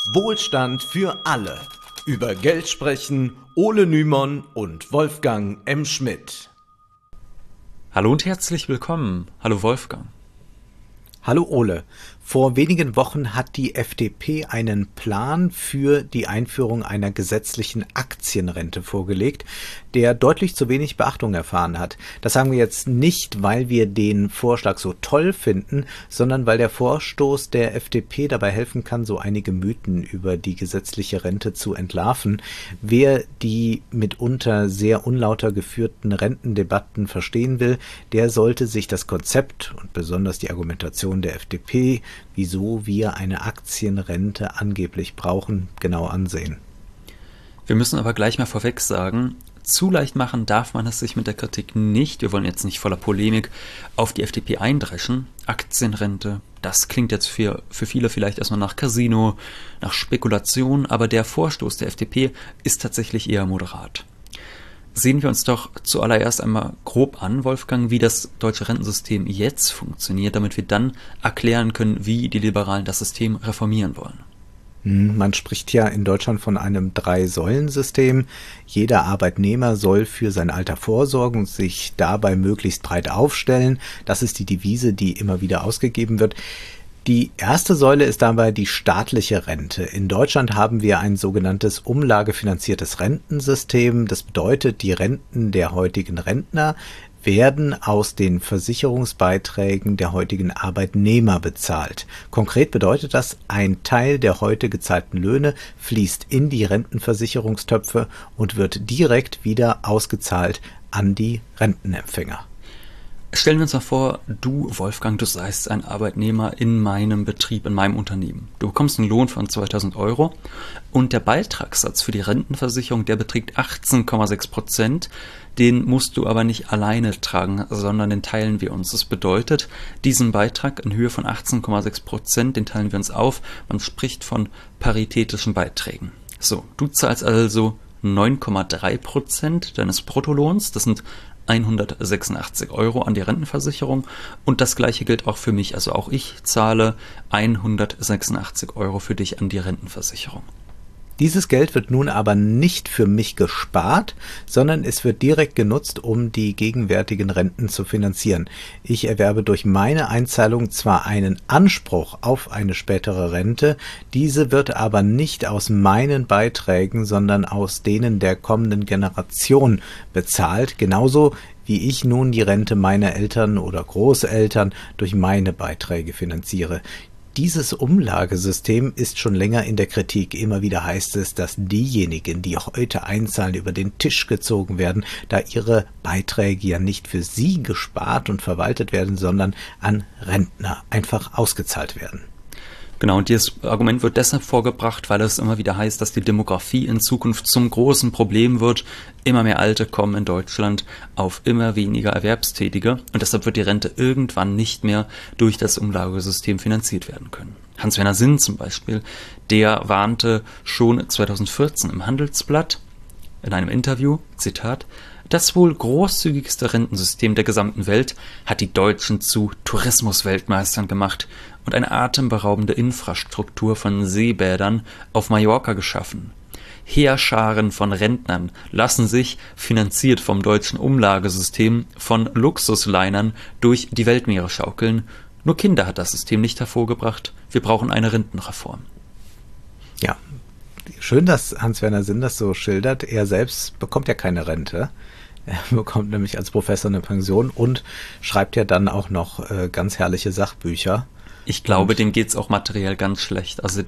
Wohlstand für alle. Über Geld sprechen Ole Nymon und Wolfgang M. Schmidt. Hallo und herzlich willkommen. Hallo Wolfgang. Hallo Ole. Vor wenigen Wochen hat die FDP einen Plan für die Einführung einer gesetzlichen Aktienrente vorgelegt, der deutlich zu wenig Beachtung erfahren hat. Das sagen wir jetzt nicht, weil wir den Vorschlag so toll finden, sondern weil der Vorstoß der FDP dabei helfen kann, so einige Mythen über die gesetzliche Rente zu entlarven. Wer die mitunter sehr unlauter geführten Rentendebatten verstehen will, der sollte sich das Konzept und besonders die Argumentation der FDP, wieso wir eine Aktienrente angeblich brauchen, genau ansehen. Wir müssen aber gleich mal vorweg sagen, zu leicht machen darf man es sich mit der Kritik nicht. Wir wollen jetzt nicht voller Polemik auf die FDP eindreschen. Aktienrente, das klingt jetzt für viele vielleicht erstmal nach Casino, nach Spekulation, aber der Vorstoß der FDP ist tatsächlich eher moderat. Sehen wir uns doch zuallererst einmal grob an, Wolfgang, wie das deutsche Rentensystem jetzt funktioniert, damit wir dann erklären können, wie die Liberalen das System reformieren wollen. Man spricht ja in Deutschland von einem Drei-Säulen-System. Jeder Arbeitnehmer soll für sein Alter vorsorgen und sich dabei möglichst breit aufstellen. Das ist die Devise, die immer wieder ausgegeben wird. Die erste Säule ist dabei die staatliche Rente. In Deutschland haben wir ein sogenanntes umlagefinanziertes Rentensystem. Das bedeutet, die Renten der heutigen Rentner werden aus den Versicherungsbeiträgen der heutigen Arbeitnehmer bezahlt. Konkret bedeutet das, ein Teil der heute gezahlten Löhne fließt in die Rentenversicherungstöpfe und wird direkt wieder ausgezahlt an die Rentenempfänger. Stellen wir uns mal vor, du, Wolfgang, du seist ein Arbeitnehmer in meinem Betrieb, in meinem Unternehmen. Du bekommst einen Lohn von 2.000 € und der Beitragssatz für die Rentenversicherung, der beträgt 18,6%. Den musst du aber nicht alleine tragen, sondern den teilen wir uns. Das bedeutet, diesen Beitrag in Höhe von 18,6%, den teilen wir uns auf. Man spricht von paritätischen Beiträgen. So, du zahlst also 9,3% deines Bruttolohns. Das sind 186 € an die Rentenversicherung und das gleiche gilt auch für mich. Also auch ich zahle 186 € für dich an die Rentenversicherung. Dieses Geld wird nun aber nicht für mich gespart, sondern es wird direkt genutzt, um die gegenwärtigen Renten zu finanzieren. Ich erwerbe durch meine Einzahlung zwar einen Anspruch auf eine spätere Rente, diese wird aber nicht aus meinen Beiträgen, sondern aus denen der kommenden Generation bezahlt, genauso wie ich nun die Rente meiner Eltern oder Großeltern durch meine Beiträge finanziere. Dieses Umlagesystem ist schon länger in der Kritik. Immer wieder heißt es, dass diejenigen, die heute einzahlen, über den Tisch gezogen werden, da ihre Beiträge ja nicht für sie gespart und verwaltet werden, sondern an Rentner einfach ausgezahlt werden. Genau, und dieses Argument wird deshalb vorgebracht, weil es immer wieder heißt, dass die Demografie in Zukunft zum großen Problem wird. Immer mehr Alte kommen in Deutschland auf immer weniger Erwerbstätige und deshalb wird die Rente irgendwann nicht mehr durch das Umlagesystem finanziert werden können. Hans-Werner Sinn zum Beispiel, der warnte schon 2014 im Handelsblatt in einem Interview, Zitat, das wohl großzügigste Rentensystem der gesamten Welt hat die Deutschen zu Tourismusweltmeistern gemacht und eine atemberaubende Infrastruktur von Seebädern auf Mallorca geschaffen. Heerscharen von Rentnern lassen sich, finanziert vom deutschen Umlagesystem, von Luxuslinern durch die Weltmeere schaukeln. Nur Kinder hat das System nicht hervorgebracht. Wir brauchen eine Rentenreform. Ja, schön, dass Hans-Werner Sinn das so schildert. Er selbst bekommt ja keine Rente. Er bekommt nämlich als Professor eine Pension und schreibt ja dann auch noch ganz herrliche Sachbücher. Ich glaube, dem geht's auch materiell ganz schlecht. Also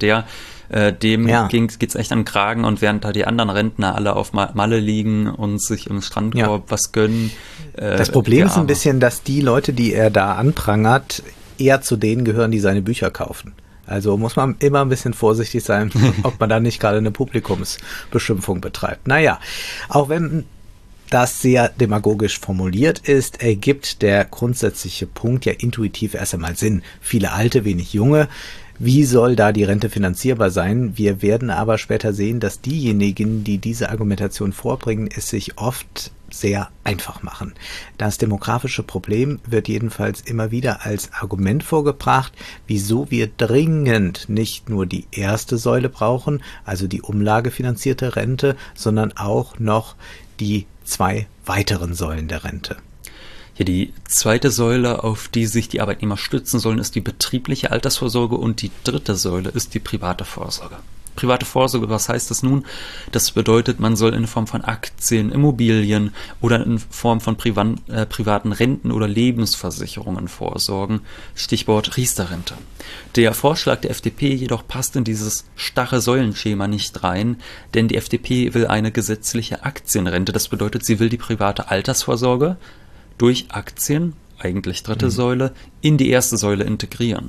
dem geht's echt an den Kragen und während da die anderen Rentner alle auf Malle liegen und sich im Strandkorb was gönnen. Das Problem ist ein bisschen, dass die Leute, die er da anprangert, eher zu denen gehören, die seine Bücher kaufen. Also muss man immer ein bisschen vorsichtig sein, ob man da nicht gerade eine Publikumsbeschimpfung betreibt. Naja, auch wenn das sehr demagogisch formuliert ist, ergibt der grundsätzliche Punkt ja intuitiv erst einmal Sinn. Viele Alte, wenig Junge. Wie soll da die Rente finanzierbar sein? Wir werden aber später sehen, dass diejenigen, die diese Argumentation vorbringen, es sich oft sehr einfach machen. Das demografische Problem wird jedenfalls immer wieder als Argument vorgebracht, wieso wir dringend nicht nur die erste Säule brauchen, also die umlagefinanzierte Rente, sondern auch noch die 2 weiteren Säulen der Rente. Ja, die zweite Säule, auf die sich die Arbeitnehmer stützen sollen, ist die betriebliche Altersvorsorge und die dritte Säule ist die private Vorsorge. Private Vorsorge, was heißt das nun? Das bedeutet, man soll in Form von Aktien, Immobilien oder in Form von privaten Renten oder Lebensversicherungen vorsorgen. Stichwort Riester-Rente. Der Vorschlag der FDP jedoch passt in dieses starre Säulenschema nicht rein, denn die FDP will eine gesetzliche Aktienrente. Das bedeutet, sie will die private Altersvorsorge durch Aktien, eigentlich dritte Säule, in die erste Säule integrieren.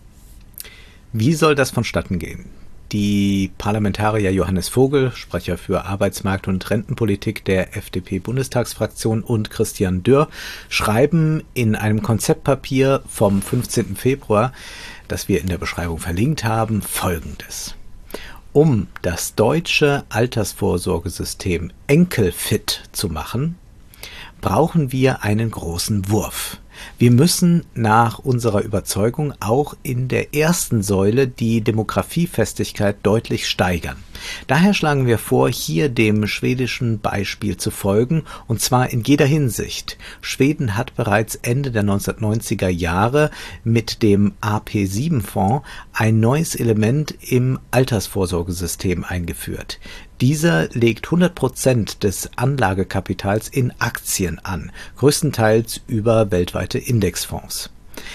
Wie soll das vonstatten gehen? Die Parlamentarier Johannes Vogel, Sprecher für Arbeitsmarkt- und Rentenpolitik der FDP-Bundestagsfraktion, und Christian Dürr schreiben in einem Konzeptpapier vom 15. Februar, das wir in der Beschreibung verlinkt haben, Folgendes. Um das deutsche Altersvorsorgesystem enkelfit zu machen, brauchen wir einen großen Wurf. Wir müssen nach unserer Überzeugung auch in der ersten Säule die Demografiefestigkeit deutlich steigern. Daher schlagen wir vor, hier dem schwedischen Beispiel zu folgen, und zwar in jeder Hinsicht. Schweden hat bereits Ende der 1990er Jahre mit dem AP7-Fonds ein neues Element im Altersvorsorgesystem eingeführt. Dieser legt 100% des Anlagekapitals in Aktien an, größtenteils über weltweite Indexfonds.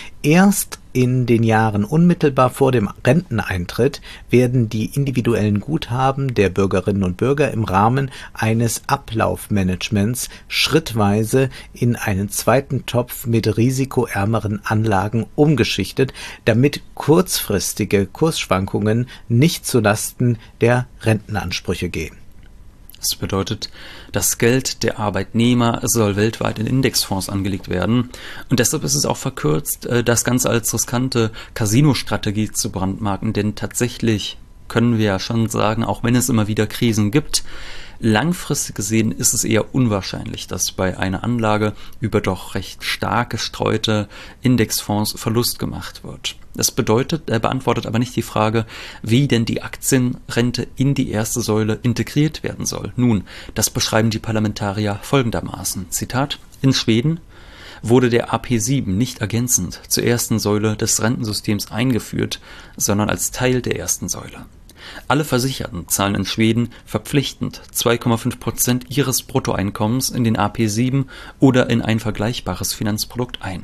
Erst in den Jahren unmittelbar vor dem Renteneintritt werden die individuellen Guthaben der Bürgerinnen und Bürger im Rahmen eines Ablaufmanagements schrittweise in einen zweiten Topf mit risikoärmeren Anlagen umgeschichtet, damit kurzfristige Kursschwankungen nicht zulasten der Rentenansprüche gehen. Das bedeutet, das Geld der Arbeitnehmer soll weltweit in Indexfonds angelegt werden. Und deshalb ist es auch verkürzt, das Ganze als riskante Casino-Strategie zu brandmarken. Denn tatsächlich können wir ja schon sagen, auch wenn es immer wieder Krisen gibt, langfristig gesehen ist es eher unwahrscheinlich, dass bei einer Anlage über doch recht stark gestreute Indexfonds Verlust gemacht wird. Das beantwortet aber nicht die Frage, wie denn die Aktienrente in die erste Säule integriert werden soll. Nun, das beschreiben die Parlamentarier folgendermaßen. Zitat: In Schweden wurde der AP7 nicht ergänzend zur ersten Säule des Rentensystems eingeführt, sondern als Teil der ersten Säule. Alle Versicherten zahlen in Schweden verpflichtend 2,5% ihres Bruttoeinkommens in den AP7 oder in ein vergleichbares Finanzprodukt ein.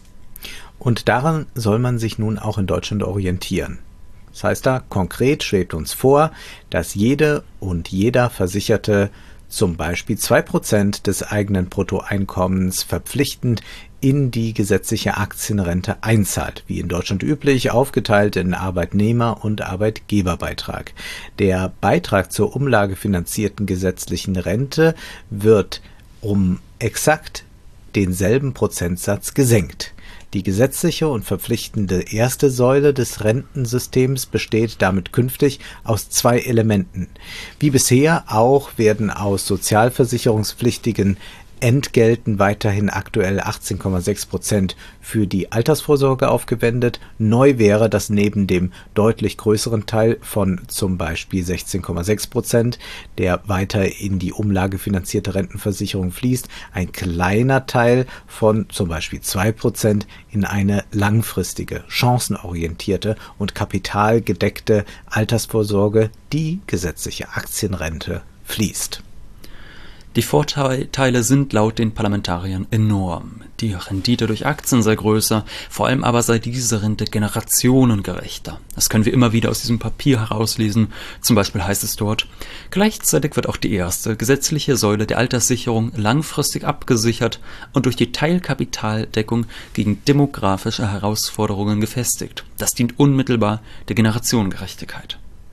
Und daran soll man sich nun auch in Deutschland orientieren. Das heißt, da konkret schwebt uns vor, dass jede und jeder Versicherte zum Beispiel 2% des eigenen Bruttoeinkommens verpflichtend in die gesetzliche Aktienrente einzahlt, wie in Deutschland üblich, aufgeteilt in Arbeitnehmer- und Arbeitgeberbeitrag. Der Beitrag zur umlagefinanzierten gesetzlichen Rente wird um exakt denselben Prozentsatz gesenkt. Die gesetzliche und verpflichtende erste Säule des Rentensystems besteht damit künftig aus 2 Elementen. Wie bisher auch werden aus sozialversicherungspflichtigen Entgelten weiterhin aktuell 18,6% für die Altersvorsorge aufgewendet. Neu wäre, dass neben dem deutlich größeren Teil von zum Beispiel 16,6%, der weiter in die umlagefinanzierte Rentenversicherung fließt, ein kleiner Teil von zum Beispiel 2% in eine langfristige, chancenorientierte und kapitalgedeckte Altersvorsorge, die gesetzliche Aktienrente, fließt. Die Vorteile sind laut den Parlamentariern enorm. Die Rendite durch Aktien sei größer, vor allem aber sei diese Rente generationengerechter. Das können wir immer wieder aus diesem Papier herauslesen. Zum Beispiel heißt es dort: Gleichzeitig wird auch die erste gesetzliche Säule der Alterssicherung langfristig abgesichert und durch die Teilkapitaldeckung gegen demografische Herausforderungen gefestigt. Das dient unmittelbar der Generationengerechtigkeit.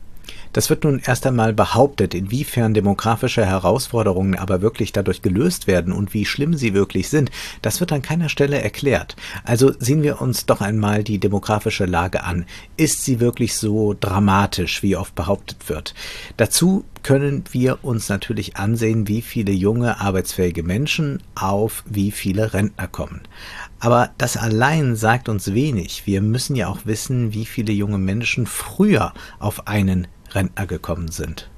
Das wird nun erst einmal behauptet, inwiefern demografische Herausforderungen aber wirklich dadurch gelöst werden und wie schlimm sie wirklich sind. Das wird an keiner Stelle erklärt. Also sehen wir uns doch einmal die demografische Lage an. Ist sie wirklich so dramatisch, wie oft behauptet wird? Dazu können wir uns natürlich ansehen, wie viele junge, arbeitsfähige Menschen auf wie viele Rentner kommen. Aber das allein sagt uns wenig. Wir müssen ja auch wissen, wie viele junge Menschen früher auf einen Rentner gekommen sind.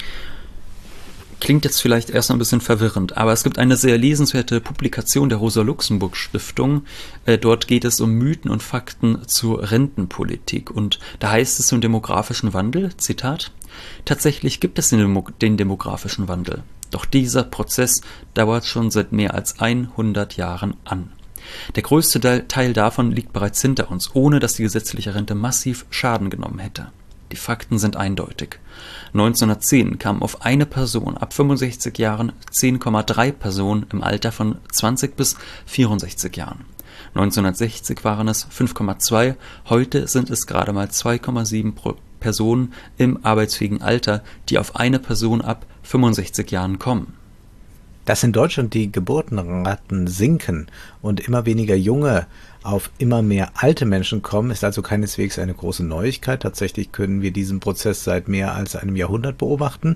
Klingt jetzt vielleicht erst ein bisschen verwirrend, aber es gibt eine sehr lesenswerte Publikation der Rosa-Luxemburg-Stiftung. Dort geht es um Mythen und Fakten zur Rentenpolitik. Und da heißt es zum demografischen Wandel, Zitat, tatsächlich gibt es den demografischen Wandel. Doch dieser Prozess dauert schon seit mehr als 100 Jahren an. Der größte Teil davon liegt bereits hinter uns, ohne dass die gesetzliche Rente massiv Schaden genommen hätte. Die Fakten sind eindeutig. 1910 kamen auf eine Person ab 65 Jahren 10,3 Personen im Alter von 20 bis 64 Jahren. 1960 waren es 5,2, heute sind es gerade mal 2,7 Personen im arbeitsfähigen Alter, die auf eine Person ab 65 Jahren kommen. Dass in Deutschland die Geburtenraten sinken und immer weniger junge auf immer mehr alte Menschen kommen, ist also keineswegs eine große Neuigkeit. Tatsächlich können wir diesen Prozess seit mehr als einem Jahrhundert beobachten.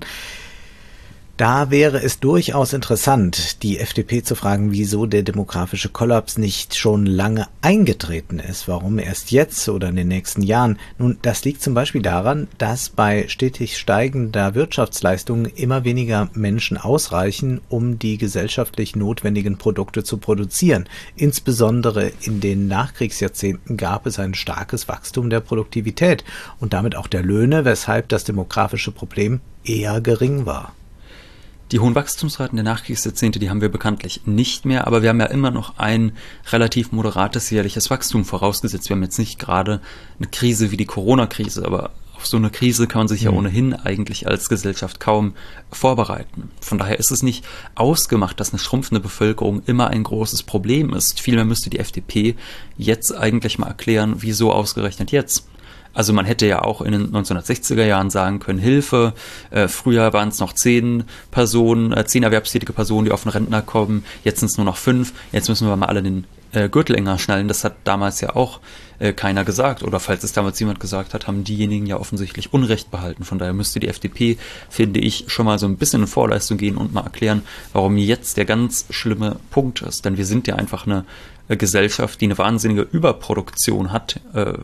Da wäre es durchaus interessant, die FDP zu fragen, wieso der demografische Kollaps nicht schon lange eingetreten ist, warum erst jetzt oder in den nächsten Jahren. Nun, das liegt zum Beispiel daran, dass bei stetig steigender Wirtschaftsleistung immer weniger Menschen ausreichen, um die gesellschaftlich notwendigen Produkte zu produzieren. Insbesondere in den Nachkriegsjahrzehnten gab es ein starkes Wachstum der Produktivität und damit auch der Löhne, weshalb das demografische Problem eher gering war. Die hohen Wachstumsraten der Nachkriegsjahrzehnte, die haben wir bekanntlich nicht mehr, aber wir haben ja immer noch ein relativ moderates jährliches Wachstum vorausgesetzt. Wir haben jetzt nicht gerade eine Krise wie die Corona-Krise, aber auf so eine Krise kann man sich ja ohnehin eigentlich als Gesellschaft kaum vorbereiten. Von daher ist es nicht ausgemacht, dass eine schrumpfende Bevölkerung immer ein großes Problem ist. Vielmehr müsste die FDP jetzt eigentlich mal erklären, wieso ausgerechnet jetzt. Also man hätte ja auch in den 1960er Jahren sagen können, Hilfe, früher waren es noch 10 erwerbstätige Personen, die auf den Rentner kommen, jetzt sind es nur noch 5, jetzt müssen wir mal alle den Gürtel enger schnallen. Das hat damals ja auch keiner gesagt, oder falls es damals jemand gesagt hat, haben diejenigen ja offensichtlich Unrecht behalten. Von daher müsste die FDP, finde ich, schon mal so ein bisschen in Vorleistung gehen und mal erklären, warum jetzt der ganz schlimme Punkt ist. Denn wir sind ja einfach eine Gesellschaft, die eine wahnsinnige Überproduktion hat,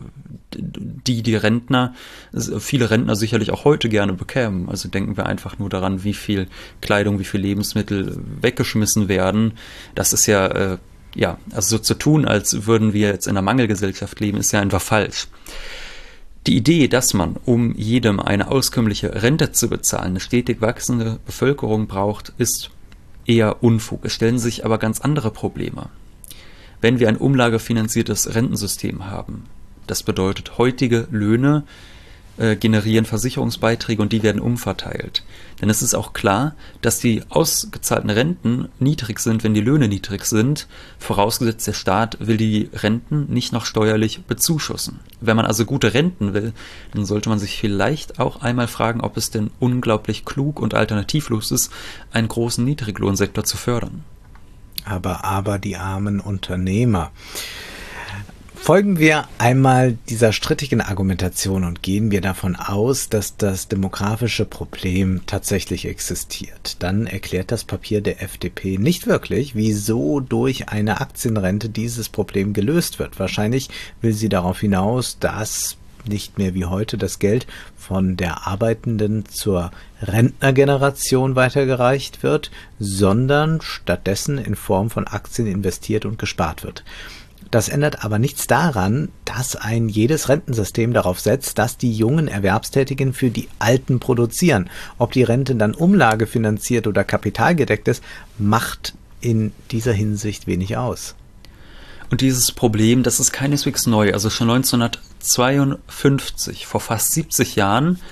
die Rentner, viele Rentner sicherlich auch heute gerne bekämen. Also denken wir einfach nur daran, wie viel Kleidung, wie viel Lebensmittel weggeschmissen werden. Das ist ja, also so zu tun, als würden wir jetzt in einer Mangelgesellschaft leben, ist ja einfach falsch. Die Idee, dass man, um jedem eine auskömmliche Rente zu bezahlen, eine stetig wachsende Bevölkerung braucht, ist eher Unfug. Es stellen sich aber ganz andere Probleme. Wenn wir ein umlagefinanziertes Rentensystem haben, das bedeutet, heutige Löhne generieren Versicherungsbeiträge und die werden umverteilt. Denn es ist auch klar, dass die ausgezahlten Renten niedrig sind, wenn die Löhne niedrig sind, vorausgesetzt der Staat will die Renten nicht noch steuerlich bezuschussen. Wenn man also gute Renten will, dann sollte man sich vielleicht auch einmal fragen, ob es denn unglaublich klug und alternativlos ist, einen großen Niedriglohnsektor zu fördern. Aber die armen Unternehmer. Folgen wir einmal dieser strittigen Argumentation und gehen wir davon aus, dass das demografische Problem tatsächlich existiert. Dann erklärt das Papier der FDP nicht wirklich, wieso durch eine Aktienrente dieses Problem gelöst wird. Wahrscheinlich will sie darauf hinaus, dass nicht mehr wie heute das Geld von der arbeitenden zur Rentnergeneration weitergereicht wird, sondern stattdessen in Form von Aktien investiert und gespart wird. Das ändert aber nichts daran, dass ein jedes Rentensystem darauf setzt, dass die jungen Erwerbstätigen für die Alten produzieren. Ob die Rente dann umlagefinanziert oder kapitalgedeckt ist, macht in dieser Hinsicht wenig aus. Und dieses Problem, das ist keineswegs neu. Also schon 1952, vor fast 70 Jahren,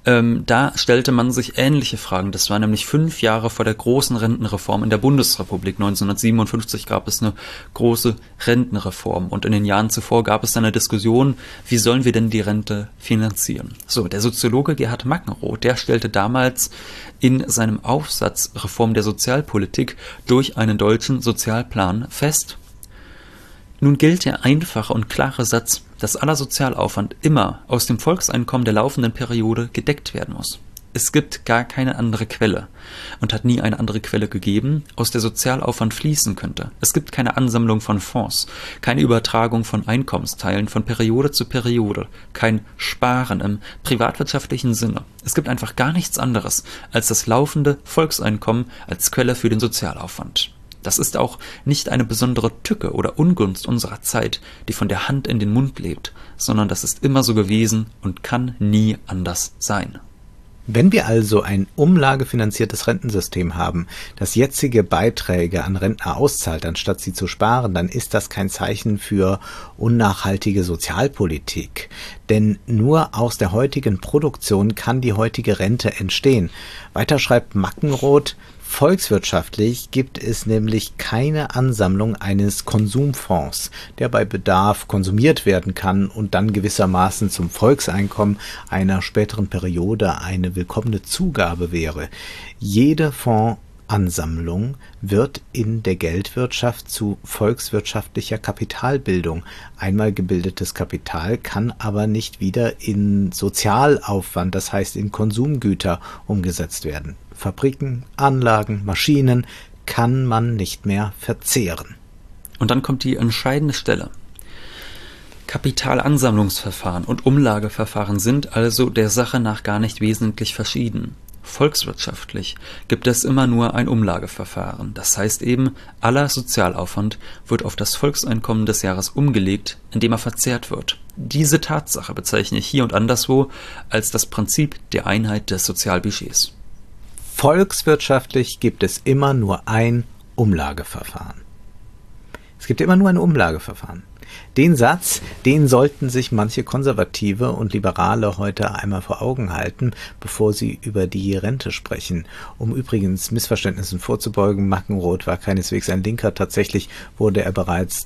Da stellte man sich ähnliche Fragen. Das war nämlich 5 Jahre vor der großen Rentenreform in der Bundesrepublik. 1957 gab es eine große Rentenreform und in den Jahren zuvor gab es dann eine Diskussion, wie sollen wir denn die Rente finanzieren? So, der Soziologe Gerhard Mackenroth, der stellte damals in seinem Aufsatz Reform der Sozialpolitik durch einen deutschen Sozialplan fest: Nun gilt der einfache und klare Satz, dass aller Sozialaufwand immer aus dem Volkseinkommen der laufenden Periode gedeckt werden muss. Es gibt gar keine andere Quelle und hat nie eine andere Quelle gegeben, aus der Sozialaufwand fließen könnte. Es gibt keine Ansammlung von Fonds, keine Übertragung von Einkommensteilen von Periode zu Periode, kein Sparen im privatwirtschaftlichen Sinne. Es gibt einfach gar nichts anderes als das laufende Volkseinkommen als Quelle für den Sozialaufwand. Das ist auch nicht eine besondere Tücke oder Ungunst unserer Zeit, die von der Hand in den Mund lebt, sondern das ist immer so gewesen und kann nie anders sein. Wenn wir also ein umlagefinanziertes Rentensystem haben, das jetzige Beiträge an Rentner auszahlt, anstatt sie zu sparen, dann ist das kein Zeichen für unnachhaltige Sozialpolitik. Denn nur aus der heutigen Produktion kann die heutige Rente entstehen. Weiter schreibt Mackenroth: Volkswirtschaftlich gibt es nämlich keine Ansammlung eines Konsumfonds, der bei Bedarf konsumiert werden kann und dann gewissermaßen zum Volkseinkommen einer späteren Periode eine willkommene Zugabe wäre. Jede Fondsansammlung wird in der Geldwirtschaft zu volkswirtschaftlicher Kapitalbildung. Einmal gebildetes Kapital kann aber nicht wieder in Sozialaufwand, das heißt in Konsumgüter, umgesetzt werden. Fabriken, Anlagen, Maschinen kann man nicht mehr verzehren. Und dann kommt die entscheidende Stelle. Kapitalansammlungsverfahren und Umlageverfahren sind also der Sache nach gar nicht wesentlich verschieden. Volkswirtschaftlich gibt es immer nur ein Umlageverfahren. Das heißt eben, aller Sozialaufwand wird auf das Volkseinkommen des Jahres umgelegt, indem er verzehrt wird. Diese Tatsache bezeichne ich hier und anderswo als das Prinzip der Einheit des Sozialbudgets. Volkswirtschaftlich gibt es immer nur ein Umlageverfahren. Es gibt immer nur ein Umlageverfahren. Den Satz, den sollten sich manche Konservative und Liberale heute einmal vor Augen halten, bevor sie über die Rente sprechen. Um übrigens Missverständnissen vorzubeugen, Mackenroth war keineswegs ein Linker. Tatsächlich wurde er bereits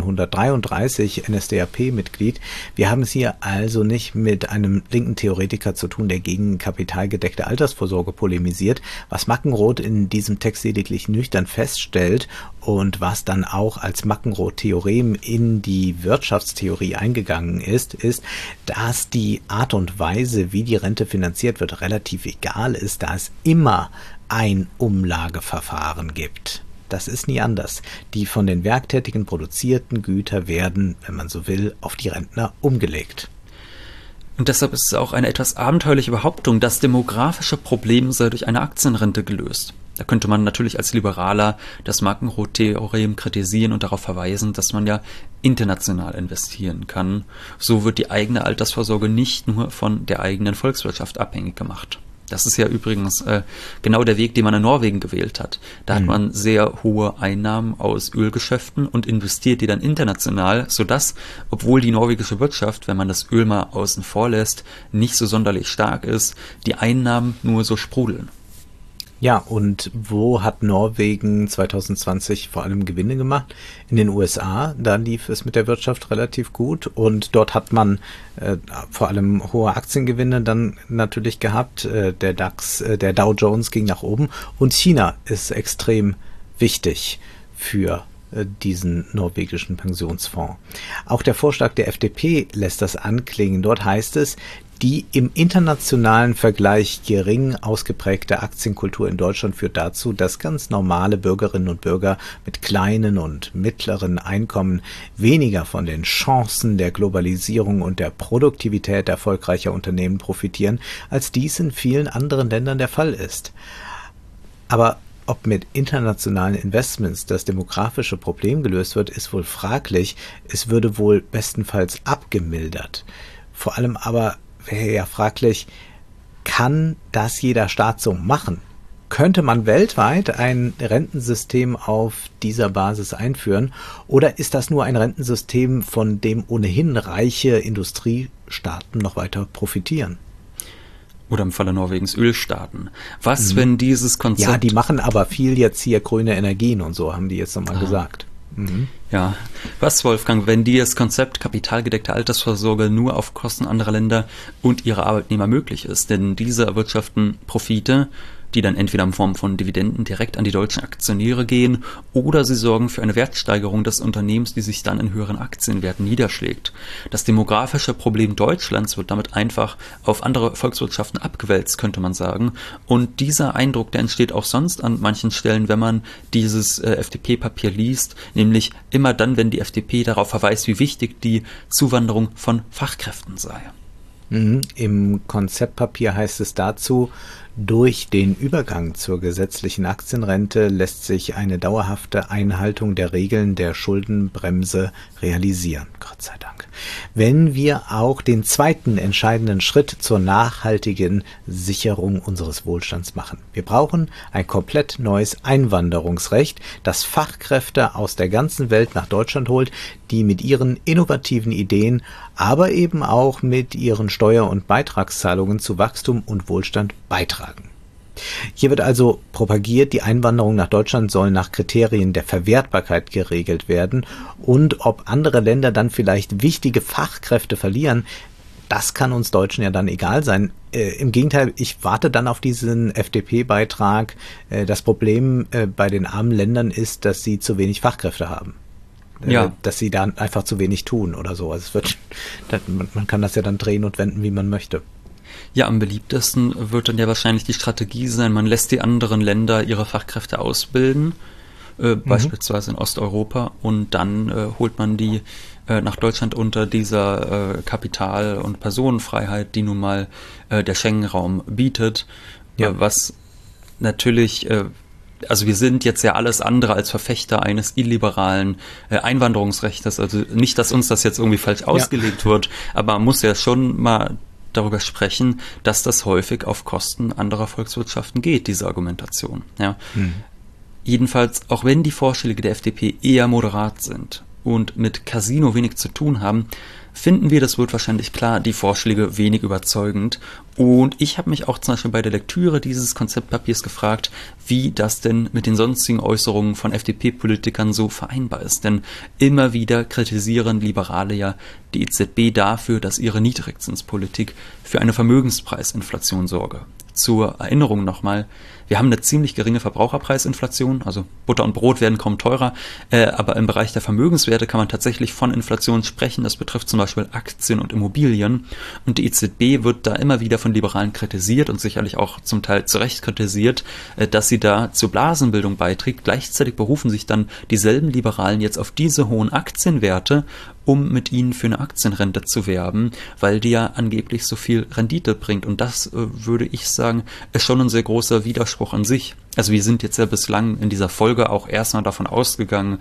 1933 NSDAP-Mitglied. Wir haben es hier also nicht mit einem linken Theoretiker zu tun, der gegen kapitalgedeckte Altersvorsorge polemisiert. Was Mackenroth in diesem Text lediglich nüchtern feststellt und was dann auch als Mackenroth-Theorem in die Wirtschaftstheorie eingegangen ist, dass die Art und Weise, wie die Rente finanziert wird, relativ egal ist, da es immer ein Umlageverfahren gibt. Das ist nie anders. Die von den Werktätigen produzierten Güter werden, wenn man so will, auf die Rentner umgelegt. Und deshalb ist es auch eine etwas abenteuerliche Behauptung, das demografische Problem sei durch eine Aktienrente gelöst. Da könnte man natürlich als Liberaler das Mackenroth-Theorem kritisieren und darauf verweisen, dass man ja international investieren kann. So wird die eigene Altersvorsorge nicht nur von der eigenen Volkswirtschaft abhängig gemacht. Das ist ja übrigens genau der Weg, den man in Norwegen gewählt hat. Da hat man sehr hohe Einnahmen aus Ölgeschäften und investiert die dann international, sodass, obwohl die norwegische Wirtschaft, wenn man das Öl mal außen vor lässt, nicht so sonderlich stark ist, die Einnahmen nur so sprudeln. Ja, und wo hat Norwegen 2020 vor allem Gewinne gemacht? In den USA, da lief es mit der Wirtschaft relativ gut und dort hat man vor allem hohe Aktiengewinne dann natürlich gehabt. Der DAX, der Dow Jones ging nach oben und China ist extrem wichtig für diesen norwegischen Pensionsfonds. Auch der Vorschlag der FDP lässt das anklingen. Dort heißt es, die im internationalen Vergleich gering ausgeprägte Aktienkultur in Deutschland führt dazu, dass ganz normale Bürgerinnen und Bürger mit kleinen und mittleren Einkommen weniger von den Chancen der Globalisierung und der Produktivität erfolgreicher Unternehmen profitieren, als dies in vielen anderen Ländern der Fall ist. Aber ob mit internationalen Investments das demografische Problem gelöst wird, ist wohl fraglich. Es würde wohl bestenfalls abgemildert. Vor allem aber wäre ja fraglich, kann das jeder Staat so machen? Könnte man weltweit ein Rentensystem auf dieser Basis einführen? Oder ist das nur ein Rentensystem, von dem ohnehin reiche Industriestaaten noch weiter profitieren? Oder im Falle Norwegens Ölstaaten. Was, wenn dieses Konzept... Ja, die machen aber viel jetzt hier grüne Energien und so, haben die jetzt nochmal gesagt. Ja, was, Wolfgang, wenn dieses Konzept kapitalgedeckte Altersvorsorge nur auf Kosten anderer Länder und ihrer Arbeitnehmer möglich ist? Denn diese erwirtschaften Profite, die dann entweder in Form von Dividenden direkt an die deutschen Aktionäre gehen oder sie sorgen für eine Wertsteigerung des Unternehmens, die sich dann in höheren Aktienwerten niederschlägt. Das demografische Problem Deutschlands wird damit einfach auf andere Volkswirtschaften abgewälzt, könnte man sagen. Und dieser Eindruck, der entsteht auch sonst an manchen Stellen, wenn man dieses FDP-Papier liest, nämlich immer dann, wenn die FDP darauf verweist, wie wichtig die Zuwanderung von Fachkräften sei. Im Konzeptpapier heißt es dazu, durch den Übergang zur gesetzlichen Aktienrente lässt sich eine dauerhafte Einhaltung der Regeln der Schuldenbremse realisieren. Gott sei Dank. Wenn wir auch den zweiten entscheidenden Schritt zur nachhaltigen Sicherung unseres Wohlstands machen. Wir brauchen ein komplett neues Einwanderungsrecht, das Fachkräfte aus der ganzen Welt nach Deutschland holt, die mit ihren innovativen Ideen, aber eben auch mit ihren Steuer- und Beitragszahlungen zu Wachstum und Wohlstand beitragen. Hier wird also propagiert, die Einwanderung nach Deutschland soll nach Kriterien der Verwertbarkeit geregelt werden und ob andere Länder dann vielleicht wichtige Fachkräfte verlieren, das kann uns Deutschen ja dann egal sein. Im Gegenteil, ich warte dann auf diesen FDP-Beitrag. Das Problem bei den armen Ländern ist, dass sie zu wenig Fachkräfte haben. Dass sie dann einfach zu wenig tun oder so. Also man kann das ja dann drehen und wenden, wie man möchte. Ja, am beliebtesten wird dann ja wahrscheinlich die Strategie sein, man lässt die anderen Länder ihre Fachkräfte ausbilden, beispielsweise in Osteuropa, und dann holt man die nach Deutschland unter dieser Kapital- und Personenfreiheit, die nun mal der Schengen-Raum bietet, was natürlich... Also wir sind jetzt ja alles andere als Verfechter eines illiberalen Einwanderungsrechts. Also nicht, dass uns das jetzt irgendwie falsch ausgelegt wird, aber man muss ja schon mal darüber sprechen, dass das häufig auf Kosten anderer Volkswirtschaften geht, diese Argumentation. Ja. Jedenfalls, auch wenn die Vorschläge der FDP eher moderat sind und mit Casino wenig zu tun haben, finden wir, das wird wahrscheinlich klar, die Vorschläge wenig überzeugend. Und ich habe mich auch zum Beispiel bei der Lektüre dieses Konzeptpapiers gefragt, wie das denn mit den sonstigen Äußerungen von FDP-Politikern so vereinbar ist. Denn immer wieder kritisieren Liberale ja die EZB dafür, dass ihre Niedrigzinspolitik für eine Vermögenspreisinflation sorge. Zur Erinnerung nochmal, wir haben eine ziemlich geringe Verbraucherpreisinflation, also Butter und Brot werden kaum teurer, aber im Bereich der Vermögenswerte kann man tatsächlich von Inflation sprechen. Das betrifft zum Beispiel Aktien und Immobilien, und die EZB wird da immer wieder von Liberalen kritisiert und sicherlich auch zum Teil zu Recht kritisiert, dass sie da zur Blasenbildung beiträgt. Gleichzeitig berufen sich dann dieselben Liberalen jetzt auf diese hohen Aktienwerte, um mit ihnen für eine Aktienrente zu werben, weil die ja angeblich so viel Rendite bringt. Und das, würde ich sagen, ist schon ein sehr großer Widerspruch an sich. Also wir sind jetzt ja bislang in dieser Folge auch erstmal davon ausgegangen,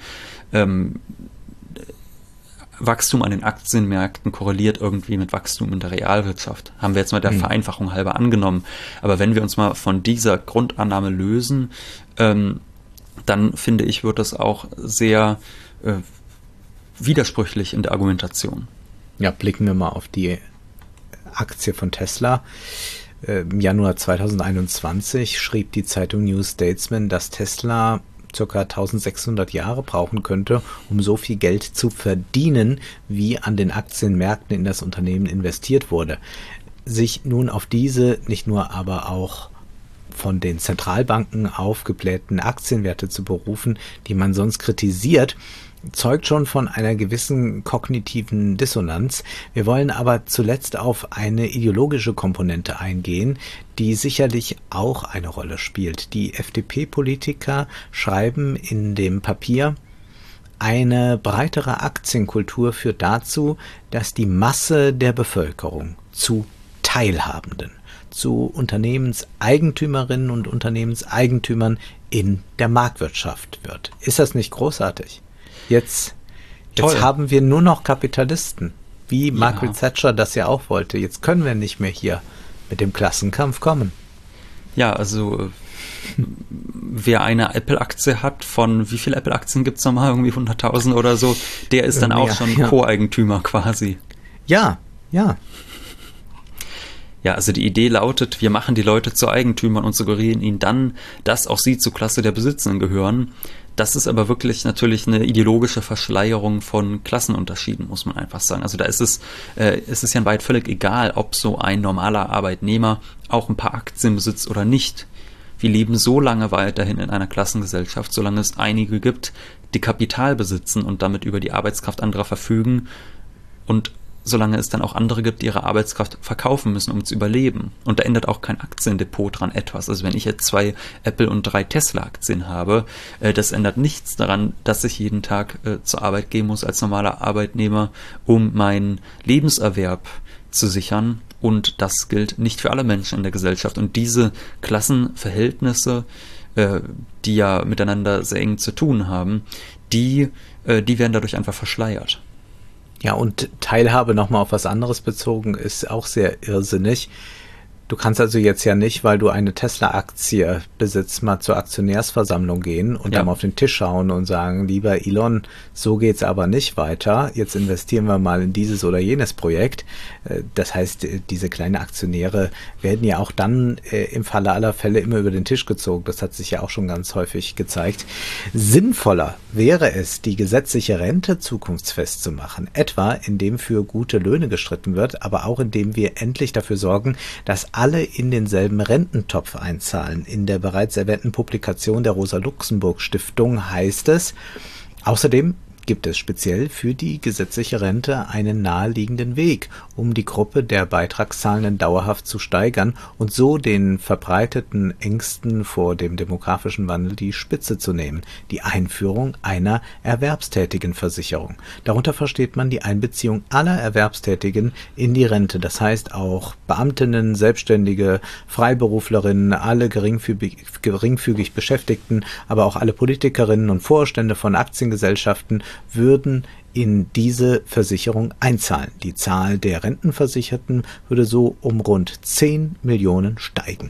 Wachstum an den Aktienmärkten korreliert irgendwie mit Wachstum in der Realwirtschaft. Haben wir jetzt mal der Vereinfachung halber angenommen. Aber wenn wir uns mal von dieser Grundannahme lösen, dann finde ich, wird das auch sehr widersprüchlich in der Argumentation. Ja, blicken wir mal auf die Aktie von Tesla. Im Januar 2021 schrieb die Zeitung New Statesman, dass Tesla ca. 1600 Jahre brauchen könnte, um so viel Geld zu verdienen, wie an den Aktienmärkten in das Unternehmen investiert wurde. Sich nun auf diese nicht nur, aber auch von den Zentralbanken aufgeblähten Aktienwerte zu berufen, die man sonst kritisiert, zeugt schon von einer gewissen kognitiven Dissonanz. Wir wollen aber zuletzt auf eine ideologische Komponente eingehen, die sicherlich auch eine Rolle spielt. Die FDP-Politiker schreiben in dem Papier, eine breitere Aktienkultur führt dazu, dass die Masse der Bevölkerung zu Teilhabenden, zu Unternehmenseigentümerinnen und Unternehmenseigentümern in der Marktwirtschaft wird. Ist das nicht großartig? Jetzt haben wir nur noch Kapitalisten, wie Margaret Thatcher das ja auch wollte. Jetzt können wir nicht mehr hier mit dem Klassenkampf kommen. Ja, also wer eine Apple-Aktie hat, von wie viele Apple-Aktien gibt es nochmal? Irgendwie 100.000 oder so, der ist dann auch schon Co-Eigentümer quasi. Ja. Ja, also die Idee lautet, wir machen die Leute zu Eigentümern und suggerieren ihnen dann, dass auch sie zur Klasse der Besitzenden gehören. Das ist aber wirklich natürlich eine ideologische Verschleierung von Klassenunterschieden, muss man einfach sagen. Also da ist es ja weit völlig egal, ob so ein normaler Arbeitnehmer auch ein paar Aktien besitzt oder nicht. Wir leben so lange weiterhin in einer Klassengesellschaft, solange es einige gibt, die Kapital besitzen und damit über die Arbeitskraft anderer verfügen, und solange es dann auch andere gibt, die ihre Arbeitskraft verkaufen müssen, um zu überleben. Und da ändert auch kein Aktiendepot dran etwas. Also wenn ich jetzt 2 Apple und 3 Tesla-Aktien habe, das ändert nichts daran, dass ich jeden Tag zur Arbeit gehen muss als normaler Arbeitnehmer, um meinen Lebenserwerb zu sichern. Und das gilt nicht für alle Menschen in der Gesellschaft. Und diese Klassenverhältnisse, die ja miteinander sehr eng zu tun haben, die werden dadurch einfach verschleiert. Ja, und Teilhabe nochmal auf was anderes bezogen ist auch sehr irrsinnig. Du kannst also jetzt ja nicht, weil du eine Tesla-Aktie besitzt, mal zur Aktionärsversammlung gehen und dann mal auf den Tisch schauen und sagen, lieber Elon, so geht's aber nicht weiter. Jetzt investieren wir mal in dieses oder jenes Projekt. Das heißt, diese kleinen Aktionäre werden ja auch dann im Falle aller Fälle immer über den Tisch gezogen. Das hat sich ja auch schon ganz häufig gezeigt. Sinnvoller wäre es, die gesetzliche Rente zukunftsfest zu machen. Etwa, indem für gute Löhne gestritten wird, aber auch indem wir endlich dafür sorgen, dass alle in denselben Rententopf einzahlen. In der bereits erwähnten Publikation der Rosa-Luxemburg-Stiftung heißt es, außerdem gibt es speziell für die gesetzliche Rente einen naheliegenden Weg, um die Gruppe der Beitragszahlenden dauerhaft zu steigern und so den verbreiteten Ängsten vor dem demografischen Wandel die Spitze zu nehmen: die Einführung einer Erwerbstätigenversicherung. Darunter versteht man die Einbeziehung aller Erwerbstätigen in die Rente, das heißt auch Beamtinnen, Selbstständige, Freiberuflerinnen, alle geringfügig Beschäftigten, aber auch alle Politikerinnen und Vorstände von Aktiengesellschaften würden in diese Versicherung einzahlen. Die Zahl der Rentenversicherten würde so um rund 10 Millionen steigen.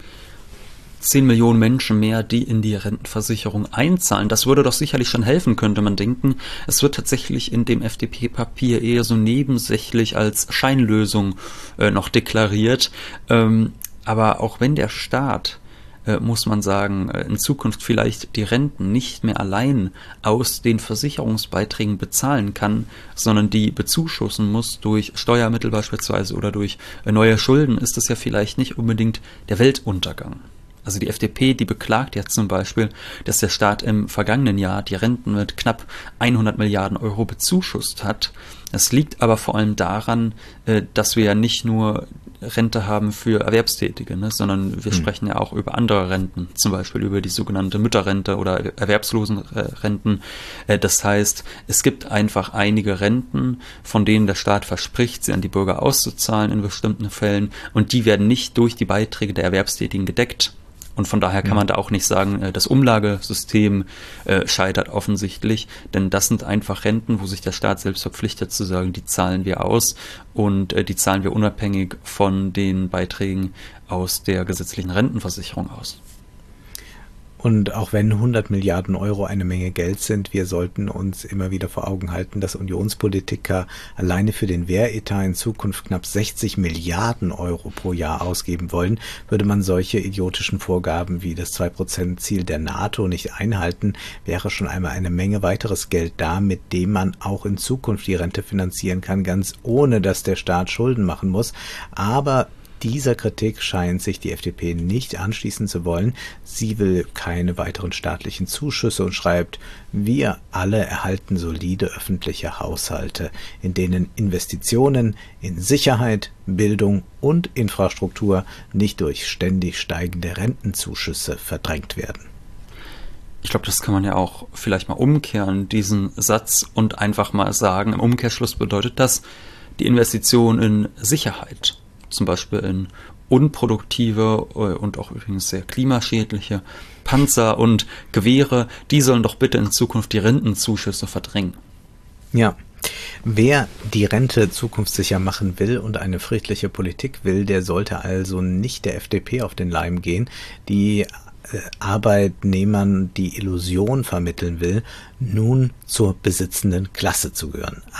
10 Millionen Menschen mehr, die in die Rentenversicherung einzahlen. Das würde doch sicherlich schon helfen, könnte man denken. Es wird tatsächlich in dem FDP-Papier eher so nebensächlich als Scheinlösung noch deklariert. Aber auch wenn der Staat, muss man sagen, in Zukunft vielleicht die Renten nicht mehr allein aus den Versicherungsbeiträgen bezahlen kann, sondern die bezuschussen muss durch Steuermittel beispielsweise oder durch neue Schulden, ist das ja vielleicht nicht unbedingt der Weltuntergang. Also die FDP, die beklagt ja zum Beispiel, dass der Staat im vergangenen Jahr die Renten mit knapp 100 Milliarden Euro bezuschusst hat. Das liegt aber vor allem daran, dass wir ja nicht nur Rente haben für Erwerbstätige, sondern wir sprechen ja auch über andere Renten, zum Beispiel über die sogenannte Mütterrente oder Erwerbslosenrenten. Das heißt, es gibt einfach einige Renten, von denen der Staat verspricht, sie an die Bürger auszuzahlen in bestimmten Fällen, und die werden nicht durch die Beiträge der Erwerbstätigen gedeckt. Und von daher kann man da auch nicht sagen, das Umlagesystem scheitert offensichtlich, denn das sind einfach Renten, wo sich der Staat selbst verpflichtet zu sagen, die zahlen wir aus, und die zahlen wir unabhängig von den Beiträgen aus der gesetzlichen Rentenversicherung aus. Und auch wenn 100 Milliarden Euro eine Menge Geld sind, wir sollten uns immer wieder vor Augen halten, dass Unionspolitiker alleine für den Wehretat in Zukunft knapp 60 Milliarden Euro pro Jahr ausgeben wollen. Würde man solche idiotischen Vorgaben wie das 2%-Ziel der NATO nicht einhalten, wäre schon einmal eine Menge weiteres Geld da, mit dem man auch in Zukunft die Rente finanzieren kann, ganz ohne dass der Staat Schulden machen muss. Aber dieser Kritik scheint sich die FDP nicht anschließen zu wollen. Sie will keine weiteren staatlichen Zuschüsse und schreibt, wir alle erhalten solide öffentliche Haushalte, in denen Investitionen in Sicherheit, Bildung und Infrastruktur nicht durch ständig steigende Rentenzuschüsse verdrängt werden. Ich glaube, das kann man ja auch vielleicht mal umkehren, diesen Satz, und einfach mal sagen, im Umkehrschluss bedeutet das, die Investition in Sicherheit, zum Beispiel in unproduktive und auch übrigens sehr klimaschädliche Panzer und Gewehre, die sollen doch bitte in Zukunft die Rentenzuschüsse verdrängen. Ja, wer die Rente zukunftssicher machen will und eine friedliche Politik will, der sollte also nicht der FDP auf den Leim gehen, die Arbeitnehmern die Illusion vermitteln will, nun zur besitzenden Klasse zu gehören. Aber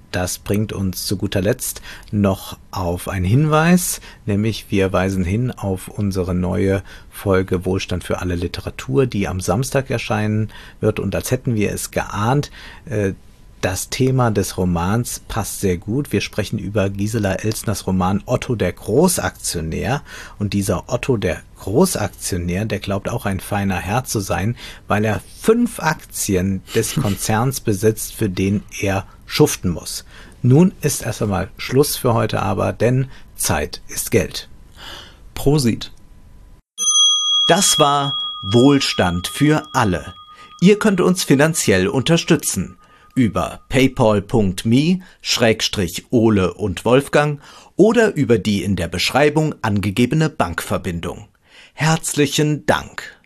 das bringt uns zu guter Letzt noch auf einen Hinweis, nämlich wir weisen hin auf unsere neue Folge Wohlstand für alle Literatur, die am Samstag erscheinen wird. Und als hätten wir es geahnt, das Thema des Romans passt sehr gut. Wir sprechen über Gisela Elsners Roman Otto der Großaktionär. Und dieser Otto der Großaktionär, der glaubt auch ein feiner Herr zu sein, weil er 5 Aktien des Konzerns besitzt, für den er schuften muss. Nun ist erst einmal Schluss für heute aber, denn Zeit ist Geld. Prosit. Das war Wohlstand für alle. Ihr könnt uns finanziell unterstützen über paypal.me/Ole und Wolfgang oder über die in der Beschreibung angegebene Bankverbindung. Herzlichen Dank.